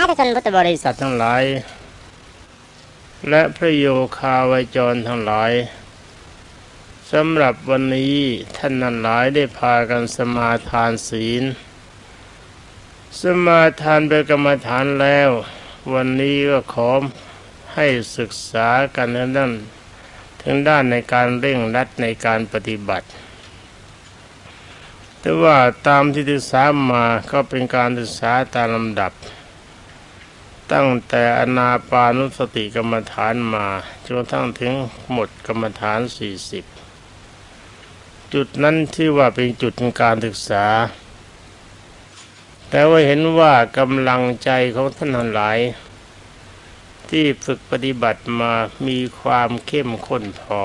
าธุชนพุทธบริษัททั้งหลายและพระโยคาวาจรทั้งหลายสำหรับวันนี้ท่านทั้งหลายได้พากันสมาทานศีลสมาทานเป็นกรรมฐานแล้ววันนี้ก็ขอให้ศึกษากันถึงด้านในการเร่งรัดในการปฏิบัติแต่ว่าตามที่ศึกษามาก็เป็นการศึกษาตามลำดับตั้งแต่อานาปานุสติกรรมฐานมาจนกระทั่งถึงหมดกรรมฐาน40จุดนั้นที่ว่าเป็นจุดในการศึกษาแต่ว่าเห็นว่ากำลังใจของท่านทั้งหลายที่ฝึกปฏิบัติมามีความเข้มข้นพอ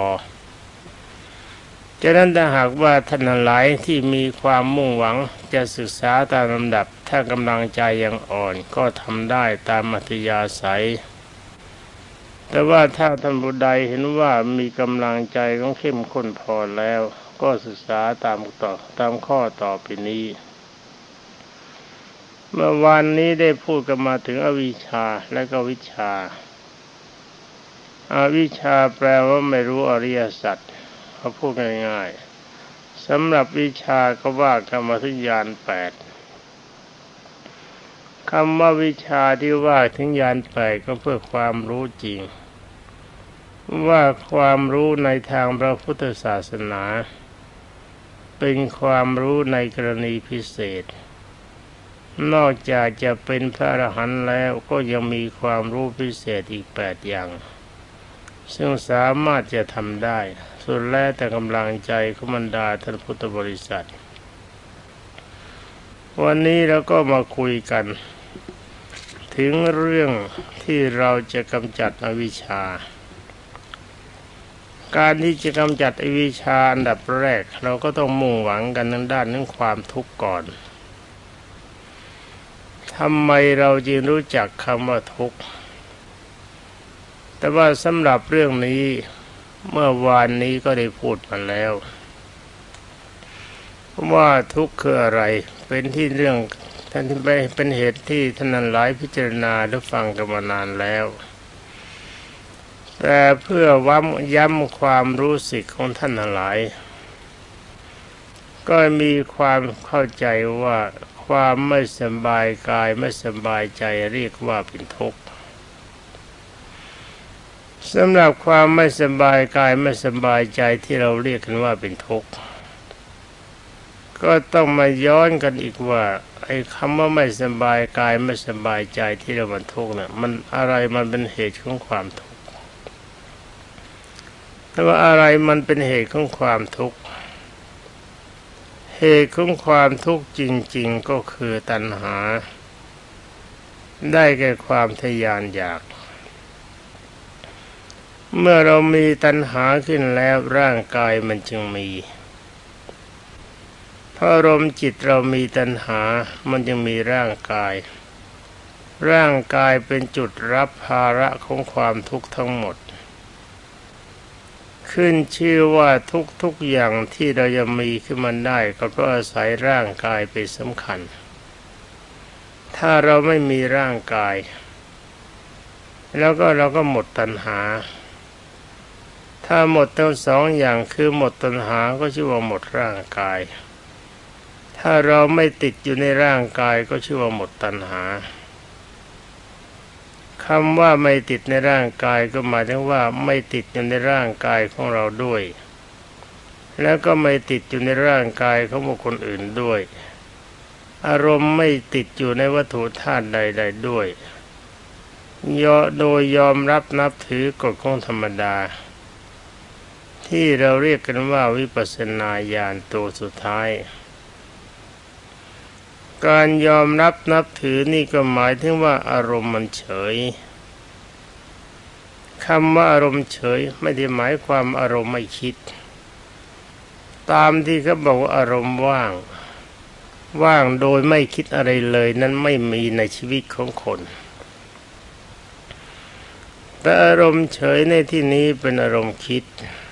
ฉะนั้นถ้าหากว่าท่านทั้งหลายที่มีความมุ่งหวังจะศึกษาตามลำดับถ้ากำลังใจยังอ่อนก็ทำได้ตามอัธยาศัยแต่ว่าถ้าท่านผู้ใดเห็นว่ามีกำลังใจของเข้มข้นพอแล้วก็ศึกษาตามข้อต่อไปนี้เมื่อวานนี้ได้พูดกันมาถึงอวิชชาและก็วิชชาอวิชชาแปลว่าไม่รู้อริยสัจเขาพูดง่ายๆสำหรับวิชาก็ว่ากรรมถึงญาณ8คำว่าวิชาที่ว่าถึงญาณ8ก็เพื่อความรู้จริงว่าความรู้ในทางพระพุทธศาสนาเป็นความรู้ในกรณีพิเศษนอกจากจะเป็นพระอรหันต์แล้วก็ยังมีความรู้พิเศษอีก8อย่างซึ่งสามารถจะทำได้ส่วนแล้วแต่กำลังใจของบรรดาท่านพุทธบริษัทวันนี้เราก็มาคุยกันถึงเรื่องที่เราจะกำจัดอวิชชาการที่จะกำจัดอวิชชาอันดับแรกเราก็ต้องมุ่งหวังกันทางด้านของความทุกข์ก่อนทำไมเราจึงรู้จักคำว่าทุกข์แต่ว่าสำหรับเรื่องนี้เมื่อวานนี้ก็ได้พูดมาแล้วว่าทุกข์คืออะไรเป็นที่เรื่องท่านที่เป็นเหตุที่ท่านนั้นหลายพิจารณาและฟังกันมานานแล้วแต่เพื่อย้ำความรู้สึกของท่านทั้งหลายก็มีความเข้าใจว่าความไม่สบายกายไม่สบายใจเรียกว่าเป็นทุกข์สำหรับความไม่สบายกายไม่สบายใจที่เราเรียกกันว่าเป็นทุกข์ก็ต้องมาย้อนกันอีกว่าไอ้คำว่าไม่สบายกายไม่สบายใจที่เราเป็นทุกข์น่ะมันอะไรมันเป็นเหตุของความทุกข์แต่ว่าอะไรมันเป็นเหตุของความทุกข์เหตุของความทุกข์จริงๆก็คือตัณหาได้แก่ความทะยานอยากเมื่อเรามีตัณหาขึ้นแล้วร่างกายมันจึงมีเพราะอารมณ์จิตเรามีตัณหามันจึงมีร่างกายร่างกายเป็นจุดรับภาระของความทุกข์ทั้งหมดขึ้นชื่อว่าทุกอย่างที่เราจะมีขึ้นมาได้ก็เพราะอาศัยร่างกายเป็นสำคัญถ้าเราไม่มีร่างกายแล้วก็เราก็หมดตัณหาถ้าหมดทั้งสองอย่างคือหมดตัณหาก็ชื่อว่าหมดร่างกายถ้าเราไม่ติดอยู่ในร่างกายก็ชื่อว่าหมดตัณหาคำว่าไม่ติดในร่างกายก็หมายถึงว่าไม่ติดอยู่ในร่างกายของเราด้วยแล้วก็ไม่ติดอยู่ในร่างกายของบุคคลอื่นด้วยอารมณ์ไม่ติดอยู่ในวัตถุธาตุใดๆด้วยโดยยอมรับนับถือกฎของธรรมดาที่เราเรียกกันว่าวิปัสสนาญาณตัวสุดท้ายการยอมรับนับถือนี่ก็หมายถึงว่าอารมณ์มันเฉยคำว่าอารมณ์เฉยไม่ได้หมายความอารมณ์ไม่คิดตามที่เขาบอกว่าอารมณ์ว่างโดยไม่คิดอะไรเลยนั้นไม่มีในชีวิตของคนแต่อารมณ์เฉยในที่นี้เป็นอารมณ์คิด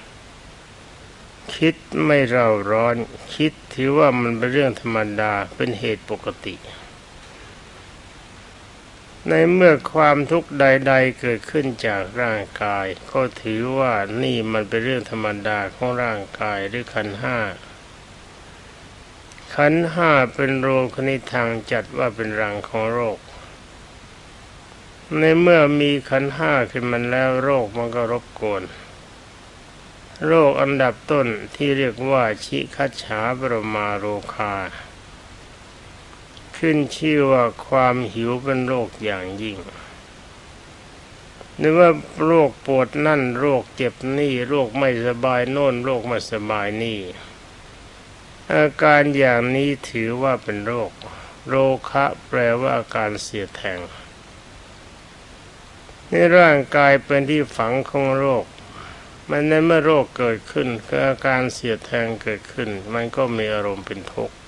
ไม่เร่าร้อนคิดถือว่ามันเป็นเรื่องธรรมดาเป็นเหตุปกติในเมื่อความทุกข์ใดๆเกิดขึ้นจากร่างกายก็ถือว่านี่มันเป็นเรื่องธรรมดาของร่างกายหรือขันธ์ห้าขันธ์ห้าเป็นโรคคณิตทางจัดว่าเป็นรังของโรคในเมื่อมีขันธ์ห้าขึ้นมาแล้วโรคมันก็รบกวนโรคอันดับต้นที่เรียกว่าชิคัจฉาปรมาโรคาขึ้นชื่อว่าความหิวเป็นโรคอย่างยิ่งหรือว่าโรคปวดนั่นโรคเจ็บนี่โรคไม่สบายโน่นโรคไม่สบายนี่อาการอย่างนี้ถือว่าเป็นโรคโรคะแปลว่าอาการเสียดแทงในร่างกายเป็นที่ฝังของโรคมันในเมื่อโรคเกิดขึ้นคืออาการเสียดแทงเกิดขึ้นมันก็มีอารมณ์เป็นทุกข์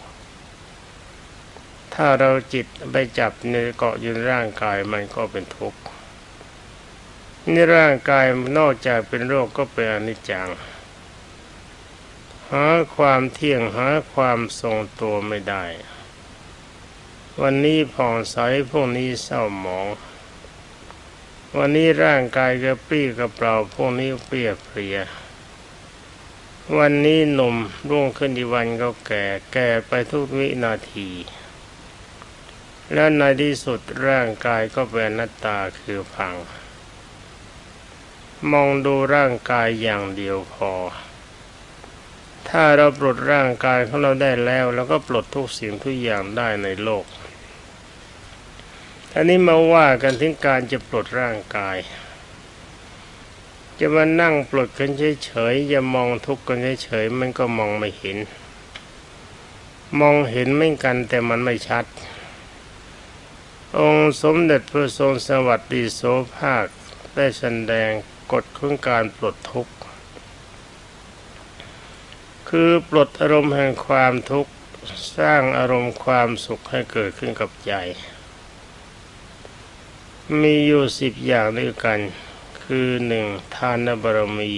ถ้าเราจิตไปจับในเกาะอยู่ในร่างกายมันก็เป็นทุกข์ในร่างกายนอกจากเป็นโรคก็เป็นอนิจจังหาความเที่ยงหาความทรงตัวไม่ได้วันนี้ผ่องใสพวกนี้เศร้าหมองวันนี้ร่างกายกระปรี้กระเปร่าพวกนี้เปรี้ยเพลียวันนี้หนุ่มรุ่งขึ้นอีกวันก็แก่ไปทุกวินาทีและในที่สุดร่างกายก็เป็นอนัตตาคือพังมองดูร่างกายอย่างเดียวพอถ้าเราปลดร่างกายของเราได้แล้วเราก็ปลดทุกสิ่งทุกอย่างได้ในโลกอันนี้มาว่ากันถึงการจะปลดร่างกายจะมานั่งปลดกันเฉยๆอย่ามองทุกข์กันเฉยๆมันก็มองไม่เห็นมองเห็นไม่กันแต่มันไม่ชัดองค์สมเด็จพระทรงสวัสดิโสภาคได้แสดงกฎของการปลดทุกข์คือปลดอารมณ์แห่งความทุกข์สร้างอารมณ์ความสุขให้เกิดขึ้นกับใจมีอยู่10อย่างด้วยกันคือ1ทานบารมี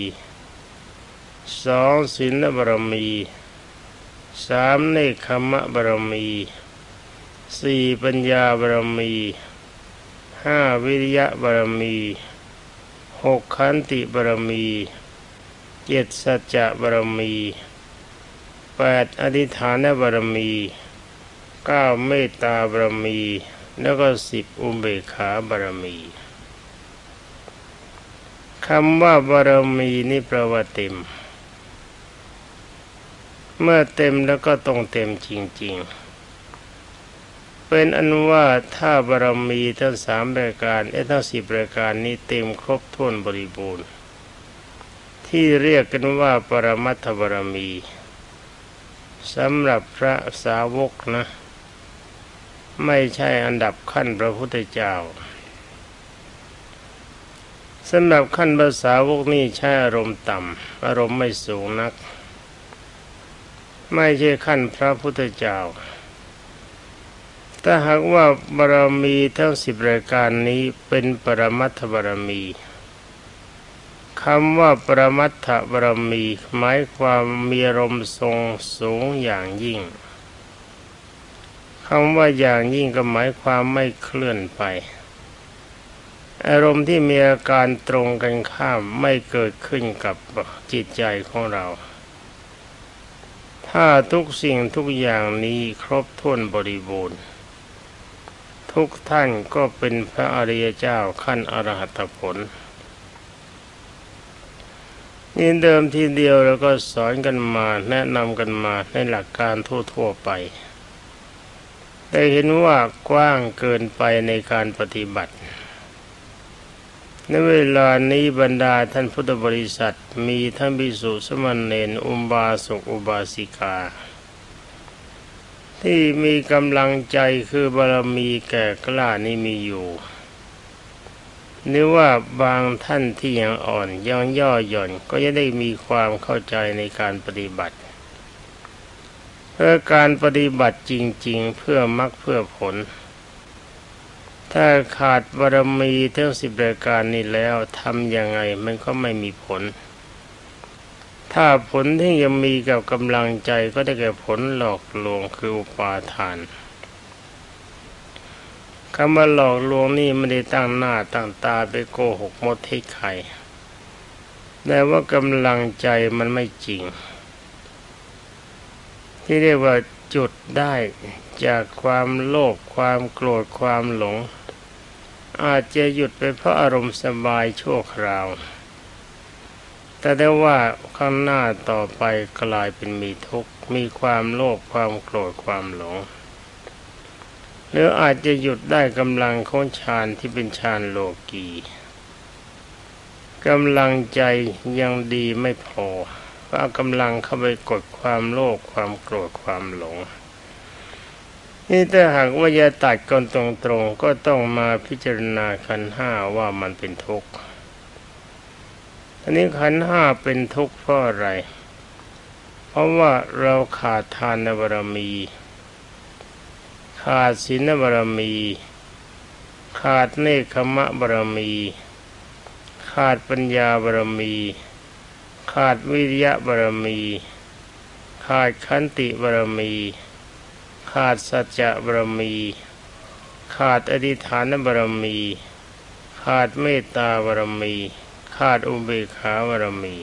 2ศีลบารมี3เนกขัมมะบารมี4ปัญญาบารมี5วิริยะบารมี6ขันติบารมี7สัจจะบารมี8อธิษฐานบารมี9เมตตาบารมีแล้วก็10อุเบกขาบารมีคำว่าบารมีนี่แปลว่าเต็มเมื่อเต็มแล้วก็ต้องเต็มจริงๆเป็นอันว่าถ้าบารมีทั้ง3รายการทั้ง10รายการนี้เต็มครบถ้วนบริบูรณ์ที่เรียกกันว่าปรมัตถบารมีสำหรับพระสาวกนะไม่ใช่อันดับขั้นพระพุทธเจ้าสำหรับขั้นภาษาวกนี่ใช้อารมณ์ต่ำอารมณ์ไม่สูงนักไม่ใช่ขั้นพระพุทธเจ้าถ้าหากว่าบารมีทั้ง10รายการนี้เป็นปรมัตถบารมีคำว่าปรมัตถบารมีหมายความมีอารมณ์ทรงสูงอย่างยิ่งคำว่าอย่างยิ่งก็หมายความไม่เคลื่อนไปอารมณ์ที่มีอาการตรงกันข้ามไม่เกิดขึ้นกับจิตใจของเราถ้าทุกสิ่งทุกอย่างนี้ครบถ้วนบริบูรณ์ทุกท่านก็เป็นพระอริยเจ้าขั้นอรหัตผลนี่เดิมทีเดียวเราก็สอนกันมาแนะนำกันมาในหลักการทั่วๆไปแต่เห็นว่ากว้างเกินไปในการปฏิบัติในเวลานี้บรรดาท่านพุทธบริษัทมีทั้งภิกษุสมณเณรอุบาสกอุบาสิกาที่มีกำลังใจคือบารมีแก่กล้านี่มีอยู่นึกว่าบางท่านที่ยังอ่อนยังย่อหย่อนก็จะได้มีความเข้าใจในการปฏิบัติเพื่อการปฏิบัติจริงๆเพื่อมรรคเพื่อผลถ้าขาดบารมีทั้ง10รายการนี้แล้วทำยังไงมันก็ไม่มีผลถ้าผลที่ยังมีกับกำลังใจก็ได้แก่ผลหลอกลวงคืออุปาทานคำว่าหลอกลวงนี่ไม่ได้ตั้งหน้าตั้งตาไปโกหกมดให้ใครแต่ว่ากำลังใจมันไม่จริงที่เรียกว่าจุดได้จากความโลภความโกรธความหลงอาจจะหยุดไปเพราะอารมณ์สบายชั่วคราวแต่ได้ว่าข้างหน้าต่อไปกลายเป็นมีทุกข์มีความโลภความโกรธความหลงหรืออาจจะหยุดได้กำลังของฌานที่เป็นฌานโลกีกำลังใจยังดีไม่พอก็เอากำลังเข้าไปกดความโลภความโกรธความหลงนี่ถ้าหากว่าจะตัดกันตรงๆก็ต้องมาพิจารณาขันธ์ห้าว่ามันเป็นทุกข์อันนี้ขันธ์ห้าเป็นทุกข์เพราะอะไรเพราะว่าเราขาดทานบารมีขาดศีลบารมีขาดเนคขมะบารมีขาดปัญญาบารมีขาดวิริยะบารมีขาดขันติบารมีขาดสัจจะบารมีขาดอธิษฐานบารมีขาดเมตตาบารมีขาดอุเบกขาบารมี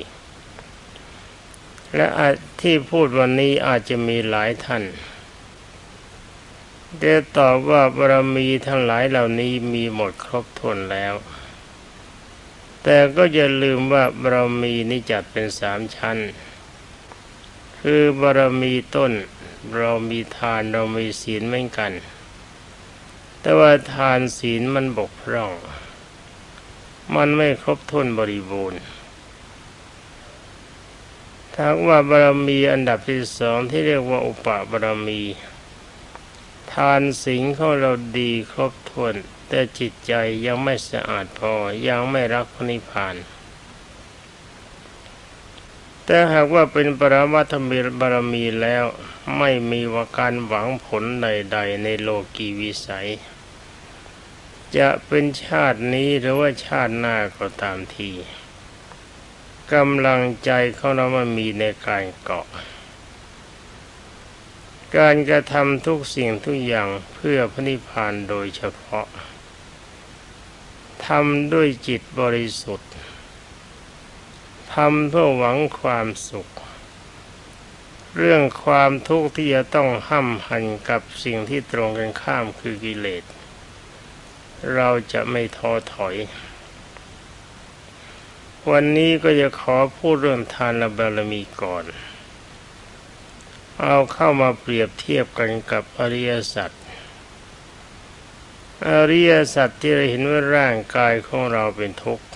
และที่พูดวันนี้อาจจะมีหลายท่านได้ตอบว่าบารมีทั้งหลายเหล่านี้มีหมดครบถ้วนแล้วแต่ก็อย่าลืมว่าบารมีนี้จัดเป็น3 ชั้นคือบารมีต้นเรามีทานเรามีศีลเหมือนกันแต่ว่าทานศีลมันบกพร่องมันไม่ครบถ้วนบริบูรณ์ถ้าว่าบารมีอันดับที่2ที่เรียกว่าอุปบารมีทานศีลของเราดีครบถ้วนแต่จิตใจยังไม่สะอาดพอยังไม่รักพระนิพพานแต่หากว่าเป็นปรมัตถบารมีแล้วไม่มีว่าการหวังผลใดๆในโลกีวิสัยจะเป็นชาตินี้หรือว่าชาติหน้าก็ตามทีกำลังใจของเรามันมีในการเกาะการกระทำทุกสิ่งทุกอย่างเพื่อพระนิพพานโดยเฉพาะทำด้วยจิตบริสุทธิ์ทำเพื่อหวังความสุขเรื่องความทุกข์ที่จะต้องห้ำหั่นกับสิ่งที่ตรงกันข้ามคือกิเลสเราจะไม่ท้อถอยวันนี้ก็จะขอพูดเรื่องทานบารมีก่อนเอาเข้ามาเปรียบเทียบกันกับอริยสัจอริยสัจที่เราเห็นว่าร่างกายของเราเป็นทุกข์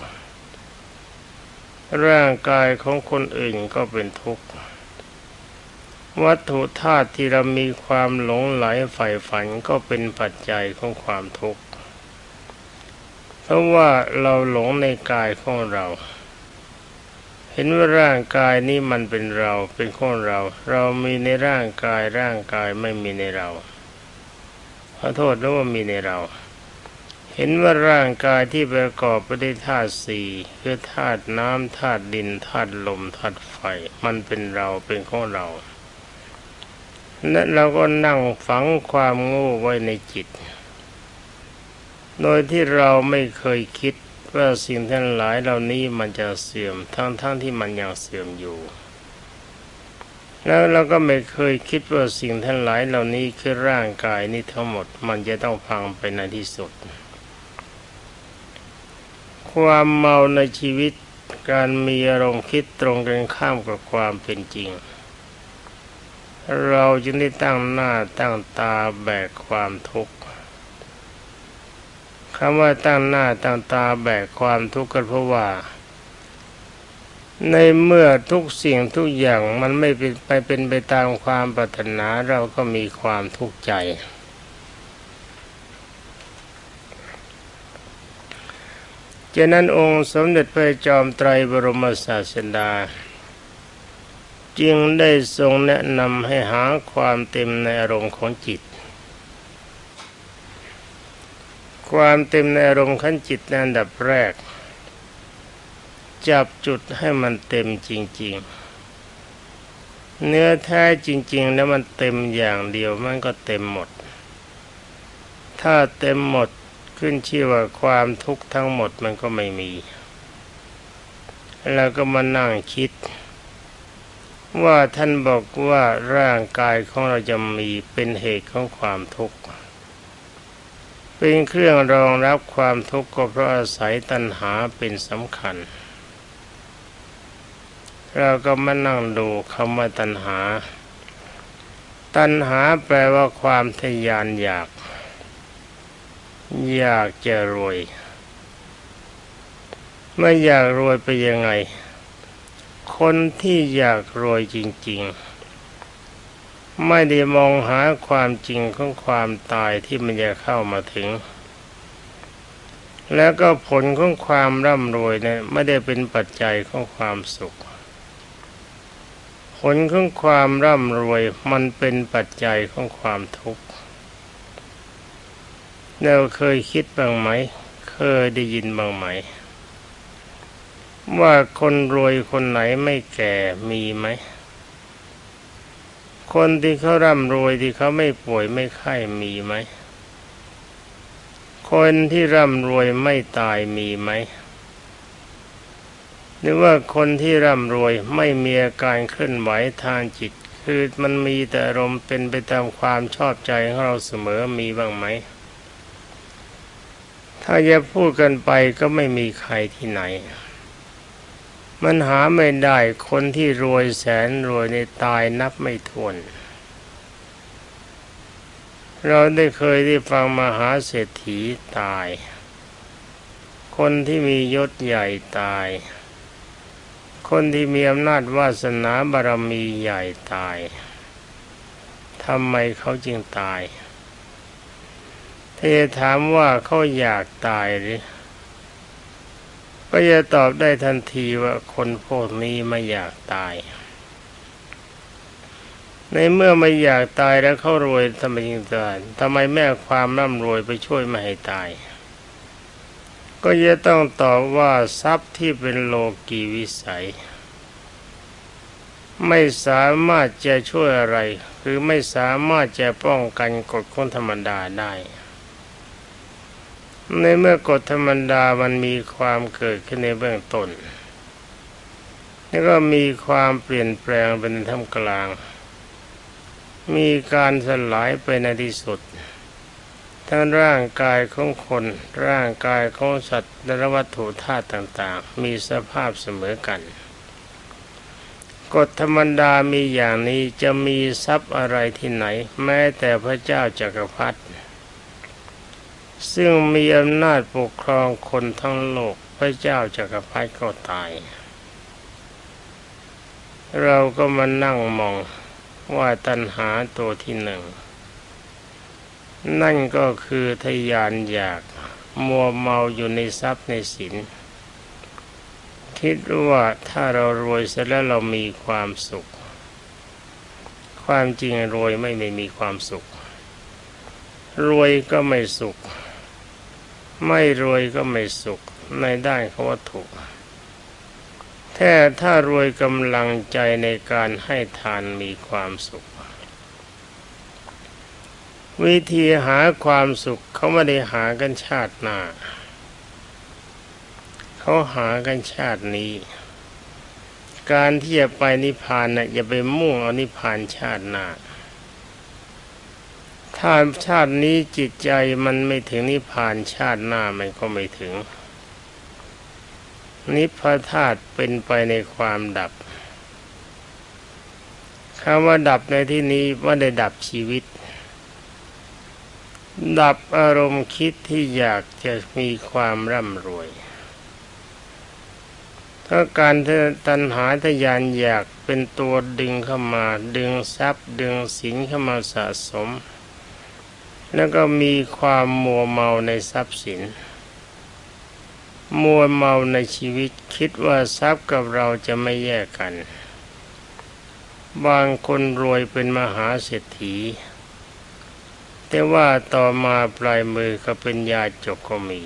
ร่างกายของคนอื่นก็เป็นทุกข์วัตถุธาตุที่เรามีความหลงไหลใฝ่ฝันก็เป็นปัจจัยของความทุกข์เพราะว่าเราหลงในกายของเราเห็นว่าร่างกายนี้มันเป็นเราเป็นของเราเรามีในร่างกายร่างกายไม่มีในเราขอโทษนะว่ามีในเราเห็นว่าร่างกายที่ประกอบไปด้วยธาตุสี่คือธาตุน้ำธาตุดินธาตุลมธาตุไฟมันเป็นเราเป็นของเราและเราก็นั่งฝังความโง่ไว้ในจิตโดยที่เราไม่เคยคิดว่าสิ่งทั้งหลายเหล่านี้มันจะเสื่อมทั้งที่มันยังเสื่อมอยู่แล้วเราก็ไม่เคยคิดว่าสิ่งทั้งหลายเหล่านี้คือร่างกายนี้ทั้งหมดมันจะต้องพังไปในที่สุดความเมาในชีวิตการมีอารมณ์คิดตรงกันข้ามกับความเป็นจริงเราจึงได้ตั้งหน้าตั้งตาแบกความทุกข์คำว่าตั้งหน้าตั้งตาแบกความทุกข์ก็เพราะว่าในเมื่อทุกสิ่งทุกอย่างมันไม่เป็นไปตามความปรารถนาเราก็มีความทุกข์ใจฉะนั้นองค์สมเด็จพระจอมไตรบรมศาสดาจึงได้ทรงแนะนำให้หาความเต็มในอารมณ์ของจิตความเต็มในอารมณ์ขั้นจิตในอันดับแรกจับจุดให้มันเต็มจริงๆเนื้อแท้จริงๆแล้วมันเต็มอย่างเดียวมันก็เต็มหมดถ้าเต็มหมดขึ้นชื่อว่าความทุกข์ทั้งหมดมันก็ไม่มีแล้วก็มานั่งคิดว่าท่านบอกว่าร่างกายของเราจะมีเป็นเหตุของความทุกข์เป็นเครื่องรองรับความทุกข์ก็เพราะอาศัยตัณหาเป็นสำคัญเราก็มานั่งดูคำว่าตัณหาตัณหาแปลว่าความทะยานอยากจะรวยไม่อยากรวยไปยังไงคนที่อยากรวยจริงๆไม่ได้มองหาความจริงของความตายที่มันจะเข้ามาถึงแล้วก็ผลของความร่ำรวยเนี่ยไม่ได้เป็นปัจจัยของความสุขผลของความร่ำรวยมันเป็นปัจจัยของความทุกข์เราเคยคิดบ้างไหมเคยได้ยินบ้างไหมว่าคนรวยคนไหนไม่แก่มีไหมคนที่เขาร่ำรวยที่เขาไม่ป่วยไม่ไข้มีไหมคนที่ร่ำรวยไม่ตายมีไหมหรือว่าคนที่ร่ำรวยไม่มีอาการเคลื่อนไหวทางจิตคือมันมีแต่อารมณ์เป็นไปตามความชอบใจของเราเสมอมีบ้างไหมถ้าจะพูดกันไปก็ไม่มีใครที่ไหนมันหาไม่ได้คนที่รวยแสนรวยในตายนับไม่ถ้วนเราเคยได้ฟังมหาเศรษฐีตายคนที่มียศใหญ่ตายคนที่มีอำนาจวาสนาบารมีใหญ่ตายทำไมเขาจึงตายถ้าจะถามว่าเขาอยากตายหรือก็จะตอบได้ทันทีว่าคนพวกนี้ไม่อยากตายในเมื่อไม่อยากตายแล้วเขารวยทำไมจึงตายทำไมแม่ความร่ำรวยไปช่วยไม่ให้ตายก็จะต้องตอบว่าทรัพย์ที่เป็นโลกีวิสัยไม่สามารถจะช่วยอะไรคือไม่สามารถจะป้องกันกฎของธรรมดาได้ในเมื่อกฎธรรมดามันมีความเกิดขึ้นในเบื้องต้นแล้วก็มีความเปลี่ยนแปลงเป็นท่ามกลางมีการสลายไปในที่สุดทั้งร่างกายของคนร่างกายของสัตว์และวัตถุธาตุต่างๆมีสภาพเสมอกันกฎธรรมดามีอย่างนี้จะมีทรัพย์อะไรที่ไหนแม้แต่พระเจ้าจักรพรรดิซึ่งมีอำนาจปกครองคนทั้งโลกพระเจ้าจักรพรรดิก็ตายเราก็มานั่งมองว่าตัณหาตัวที่หนึ่งนั่นก็คือทยานอยากมัวเมาอยู่ในทรัพย์ในสินคิดว่าถ้าเรารวยเสร็จแล้วเรามีความสุขความจริงรวยไม่มีความสุขรวยก็ไม่สุขไม่รวยก็ไม่สุขในด้านของวัตถุแต่ถ้ารวยกำลังใจในการให้ทานมีความสุขวิธีหาความสุขเขาไม่ได้หากันชาติหน้าเขาหากันชาตินี้การที่จะไปนิพพานน่ะอย่าไปมุ่งเอานิพพานชาติหน้าถ้าชาตินี้จิตใจมันไม่ถึงนิพพานชาติหน้ามันก็ไม่ถึงนิพพานธาตุเป็นไปในความดับคำว่าดับในที่นี้ว่าได้ดับชีวิตดับอารมณ์คิดที่อยากจะมีความร่ำรวยถ้าการตัณหาทยานอยากเป็นตัวดึงเข้ามาดึงทรัพย์ดึงสินเข้ามาสะสมแล้วก็มีความมัวเมาในทรัพย์สินมัวเมาในชีวิตคิดว่าทรัพย์กับเราจะไม่แยกกันบางคนรวยเป็นมหาเศรษฐีแต่ว่าต่อมาปลายมือก็เป็นยาจกก็มี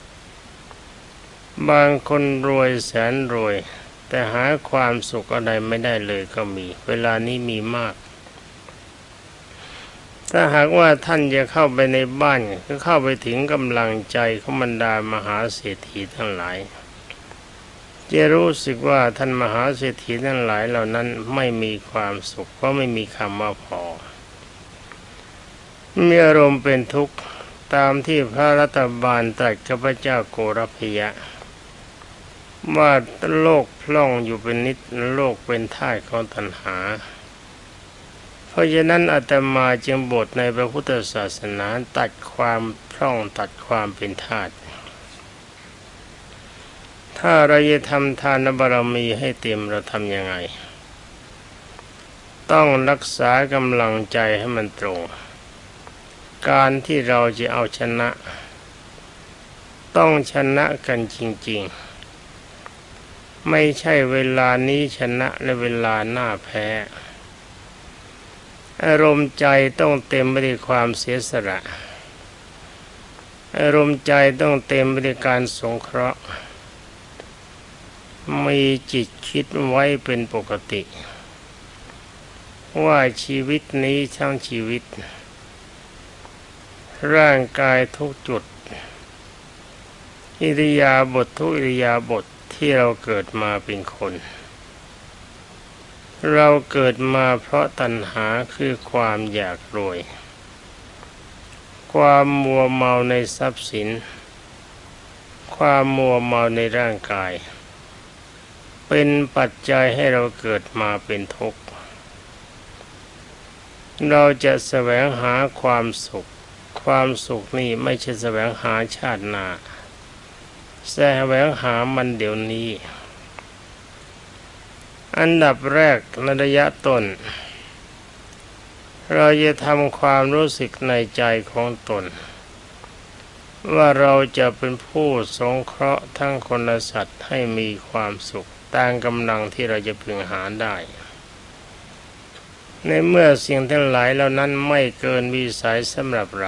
บางคนรวยแสนรวยแต่หาความสุขอะไรไม่ได้เลยก็มีเวลานี้มีมากถ้าหากว่าท่านจะเข้าไปในบ้านก็เข้าไปถึงกำลังใจของบรรดามหาเศรษฐีทั้งหลายจะรู้สึกว่าท่านมหาเศรษฐีทั้งหลายเหล่านั้นไม่มีความสุขเพราะไม่มีคำว่าพอมีอารมณ์เป็นทุกข์ตามที่พระรัตบาลตรัสกับพระเจ้าโกรพยะว่าโลกพล่องอยู่เป็นนิดโลกเป็นท่าของตัณหาเพราะฉะนั้นอาตมาจึงบทในพระพุทธศาสนาตัดความพร่องตัดความเป็นธาตุถ้าเราจะทำทานบารมีให้เต็มเราทำยังไงต้องรักษากำลังใจให้มันตรงการที่เราจะเอาชนะต้องชนะกันจริงๆไม่ใช่เวลานี้ชนะและเวลาหน้าแพ้อารมณ์ใจต้องเต็มไปด้วยความเสียสละอารมณ์ใจต้องเต็มไปด้วยการสงเคราะห์มีจิตคิดไว้เป็นปกติว่าชีวิตนี้ทั้งชีวิตร่างกายทุกจุดอิริยาบถทุกอิริยาบถที่เราเกิดมาเป็นคนเราเกิดมาเพราะตัณหาคือความอยากรวยความมัวเมาในทรัพย์สินความมัวเมาในร่างกายเป็นปัจจัยให้เราเกิดมาเป็นทุกข์เราจะแสวงหาความสุขความสุขนี่ไม่ใช่แสวงหาชาติหน้าแสวงหามันเดี๋ยวนี้อันดับแรกในระยะต้นเราจะทำความรู้สึกในใจของตนว่าเราจะเป็นผู้สงเคราะห์ทั้งคนและสัตว์ให้มีความสุขตามกำลังที่เราจะพึงหาได้ในเมื่อสิ่งทั้งหลายเหล่านั้นไม่เกินวิสัยสำหรับเรา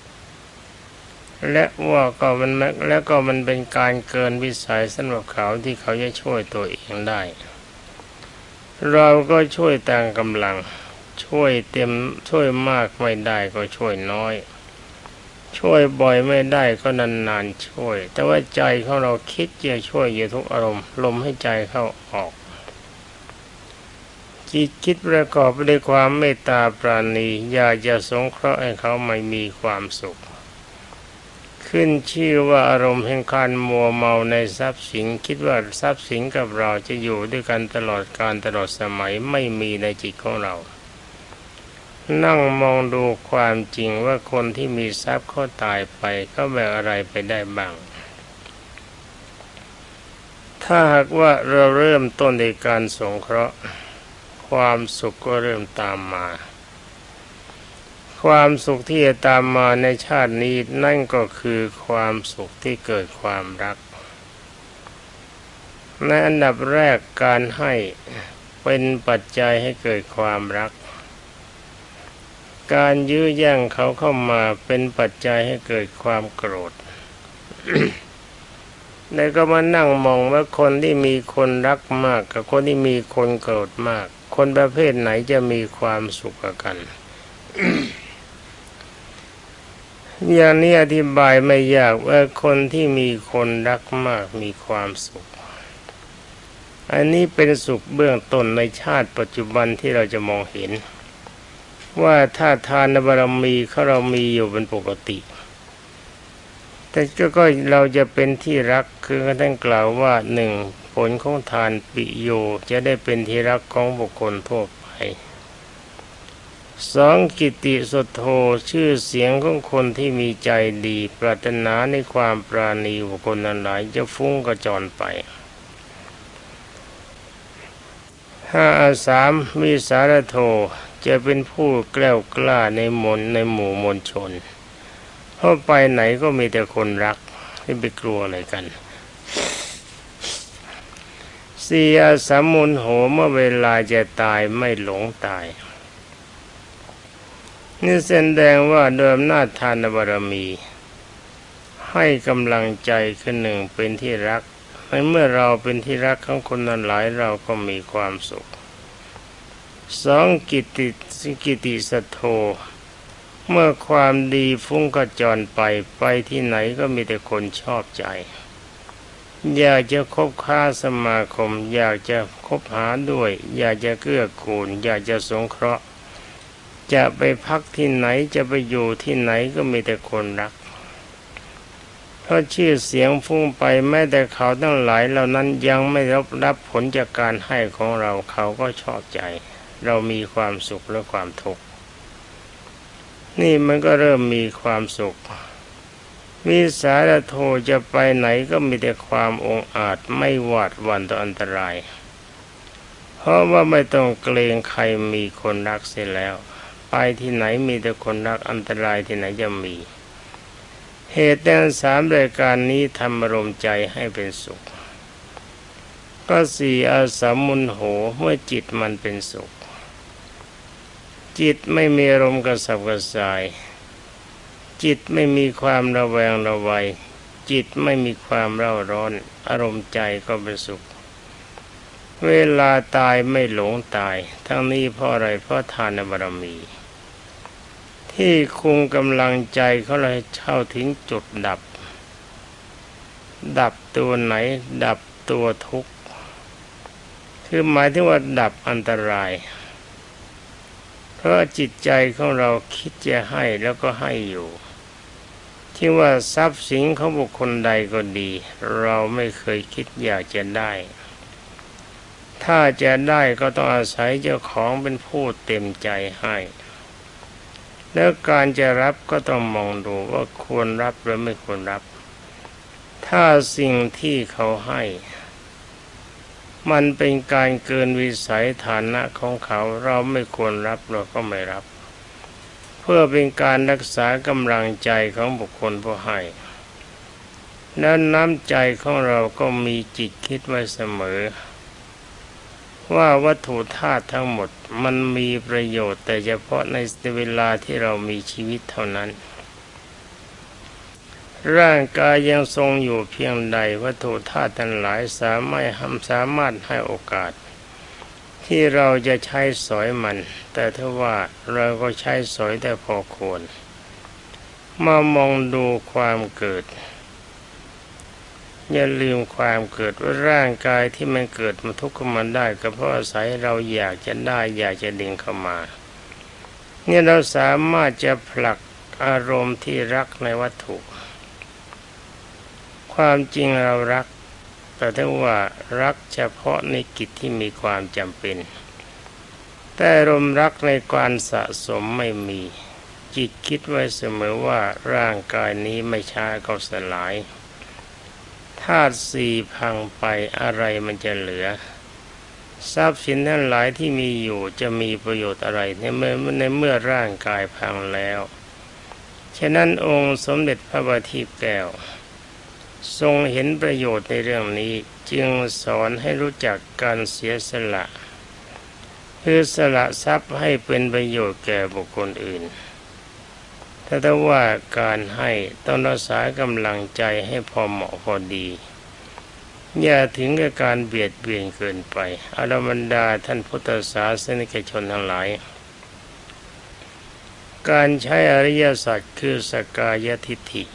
และมันเป็นการเกินวิสัยสำหรับเขาที่เขาจะช่วยตัวเองได้เราก็ช่วยตามกำลังช่วยมากไม่ได้ก็ช่วยน้อยช่วยบ่อยไม่ได้ก็นานๆช่วยแต่ว่าใจของเราคิดจะช่วยอยู่ทุกอารมณ์ลมให้ใจเข้าออกจิตคิดประกอบไปด้วยความเมตตาปราณีอยากจะสงเคราะห์ให้เขาไม่มีความสุขขึ้นชื่อว่าอารมณ์แห่งการมัวเมาในทรัพย์สินคิดว่าทรัพย์สินกับเราจะอยู่ด้วยกันตลอดกาลตลอดสมัยไม่มีในจิตของเรานั่งมองดูความจริงว่าคนที่มีทรัพย์เขาตายไปเขาแบกอะไรไปได้บ้างถ้าหากว่าเราเริ่มต้นในการสงเคราะห์ความสุขก็เริ่มตามมาความสุขที่จะตามมาในชาตินี้นั่นก็คือความสุขที่เกิดความรักในอันดับแรกการให้เป็นปัจจัยให้เกิดความรักการยื้อแย่งเขาเข้ามาเป็นปัจจัยให้เกิดความโกรธ แล้วก็มานั่งมองว่าคนที่มีคนรักมากกับคนที่มีคนโกรธมากคนประเภทไหนจะมีความสุขกัน อย่างนี้อธิบายไม่ยากว่าคนที่มีคนรักมากมีความสุขอันนี้เป็นสุขเบื้องต้นในชาติปัจจุบันที่เราจะมองเห็นว่าถ้าทานบารมีเขาเรามีอยู่เป็นปกติแต่ก็เราจะเป็นที่รักคือท่านกล่าวว่าหนึ่งผลของทานปิโยจะได้เป็นที่รักของบุคคลทั่วไปสองกิตติสุทโธชื่อเสียงของคนที่มีใจดีปรารถนาในความปราณีบุคคลนั้นหลายจะฟุ้งกระจรไปห้าสามมีสารโธจะเป็นผู้แกล้วกล้าในหมู่มวลชนเพราะไปไหนก็มีแต่คนรักไม่ไปกลัวอะไรกันสี่อาสามุนโหเมื่อเวลาจะตายไม่หลงตายนี่แสดงว่าโดยอำนาจทานบารมีให้กำลังใจขึ้นหนึ่งเป็นที่รักเมื่อเราเป็นที่รักของคนนั้นหลายเราก็มีความสุขสองกิตติสัทโธเมื่อความดีฟุ้งกระจรไปที่ไหนก็มีแต่คนชอบใจอยากจะคบค้าสมาคมอยากจะคบหาด้วยอยากจะเกื้อกูลอยากจะสงเคราะห์จะไปพักที่ไหนจะไปอยู่ที่ไหนก็มีแต่คนรักเพราะชื่อเสียงฟุ้งไปแม้แต่เขาทั้งหลายเหล่านั้นยังไม่รับผลจากการให้ของเราเขาก็ชอบใจเรามีความสุขและความทุกข์นี่มันก็เริ่มมีความสุขวิสารโทจะไปไหนก็มีแต่ความองอาจไม่หวาดหวั่นต่ออันตรายเพราะว่าไม่ต้องเกรงใครมีคนรักเสียแล้วไปที่ไหนมีแต่คนรักอันตรายที่ไหนจะมีเหตุแต่สามรายการนี้ทำอารมณ์ใจให้เป็นสุขก็สี่อาสามุนโหเมื่อจิตมันเป็นสุขจิตไม่มีอารมณ์กระสับกระส่ายจิตไม่มีความระแวงระไวจิตไม่มีความเร่าร้อนอารมณ์ใจก็เป็นสุขเวลาตายไม่หลงตายทั้งนี้เพราะอะไรเพราะทานบารมีที่คุมกำลังใจเขาเลยเข้าถึงจุดดับตัวไหนดับตัวทุกข์คือหมายถึงว่าดับอันตรายเพราะจิตใจของเราคิดจะให้แล้วก็ให้อยู่ที่ว่าทรัพย์สินของบุคคลใดก็ดีเราไม่เคยคิดอยากจะได้ถ้าจะได้ก็ต้องอาศัยเจ้าของเป็นผู้เต็มใจให้แล้วการจะรับก็ต้องมองดูว่าควรรับหรือไม่ควรรับถ้าสิ่งที่เขาให้มันเป็นการเกินวิสัยฐานะของเขาเราไม่ควรรับเราก็ไม่รับเพื่อเป็นการรักษากำลังใจของบุคคลผู้ให้แล้วน้ำใจของเราก็มีจิตคิดไว้เสมอว่าวัตถุธาตุทั้งหมดมันมีประโยชน์แต่เฉพาะในเวลาที่เรามีชีวิตเท่านั้นร่างกายยังทรงอยู่เพียงใดวัตถุธาตุทั้งหลายสามารถให้โอกาสที่เราจะใช้สอยมันแต่ถ้าว่าเราก็ใช้สอยแต่พอควรมามองดูความเกิดอย่าลืมความเกิดว่าร่างกายที่มันเกิดมาทุกข์ขึ้นมาได้ก็เพราะอาศัยเราอยากจะได้อยากจะดึงเข้ามาเนี่ยเราสามารถจะผลักอารมณ์ที่รักในวัตถุความจริงเรารักแต่ถ้าว่ารักเฉพาะในกิจที่มีความจำเป็นแต่อารมณ์รักในการสะสมไม่มีจิตคิดไว้เสมอว่าร่างกายนี้ไม่ช้าก็สลายธาตุสี่พังไปอะไรมันจะเหลือทรัพย์สินทั้งหลายที่มีอยู่จะมีประโยชน์อะไรในเมื่อร่างกายพังแล้วฉะนั้นองค์สมเด็จพระบัณฑิตแก้วทรงเห็นประโยชน์ในเรื่องนี้จึงสอนให้รู้จักการเสียสละคือสละทรัพย์ให้เป็นประโยชน์แก่บุคคลอื่นถ้าว่าการให้ต้องรักษากำลังใจให้พอเหมาะพอดีอย่าถึงกับการเบียดเบียนเกินไปอรบรรดาท่านพุทธศาสนิกชนทั้งหลายการใช้อริยสัจคือสกายทิฏฐิ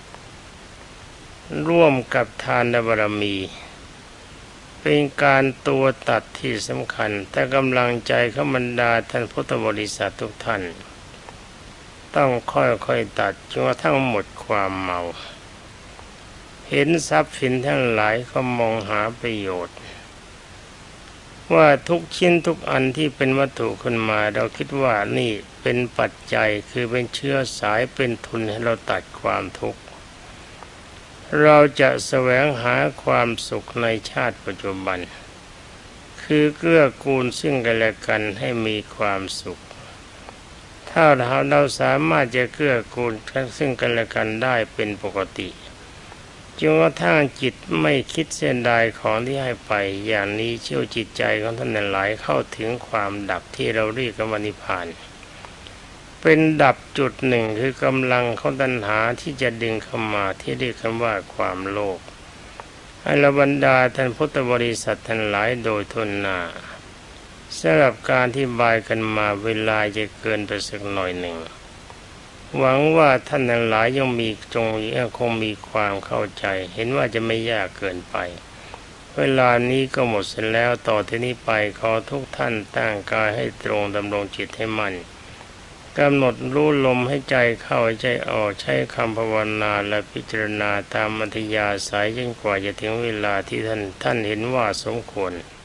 ร่วมกับทานบารมีเป็นการตัวตัดที่สำคัญแต่กำลังใจของบรรดาท่านพุทธบริษัททุกท่านต้องค่อยๆตัดจนกระทั่งหมดความเมาเห็นทรัพย์สินทั้งหลายก็มองหาประโยชน์ว่าทุกชิ้นทุกอันที่เป็นวัตถุขึ้นมาเราคิดว่านี่เป็นปัจจัยคือเป็นเชื้อสายเป็นทุนให้เราตัดความทุกข์เราจะแสวงหาความสุขในชาติปัจจุบันคือเกื้อกูลซึ่งกันและกันให้มีความสุขถ้าเราสามารถจะเกื้อกูลซึ่งกันและกันได้เป็นปกติจนกระทั่งจิตไม่คิดเสียดายของที่ให้ไปอย่างนี้เชื่อจิตใจของท่านหลายเข้าถึงความดับที่เราเรียกว่านิพพานเป็นดับจุดหนึ่งคือกำลังของตัณหาที่จะดึงเข้ามาที่เรียกกันว่าความโลภให้บรรดาท่านพุทธบริษัททั้งหลายโดยทุนหน้าสำหรับการที่บายกันมาเวลาจะเกินไปสักหน่อยหนึ่งหวังว่าท่านทั้งหลายยังคงมีความเข้าใจเห็นว่าจะไม่ยากเกินไปเวลานี้ก็หมดเสร็จแล้วต่อที่นี้ไปขอทุกท่านตั้งกายให้ตรงดำรงจิตให้มั่นกำหนดรู้ลมให้ใจเข้าใจออกใช้คำภาวนาและพิจารณาตามอัธยาศัยจนกว่าจะถึงเวลาที่ท่านเห็นว่าสมควร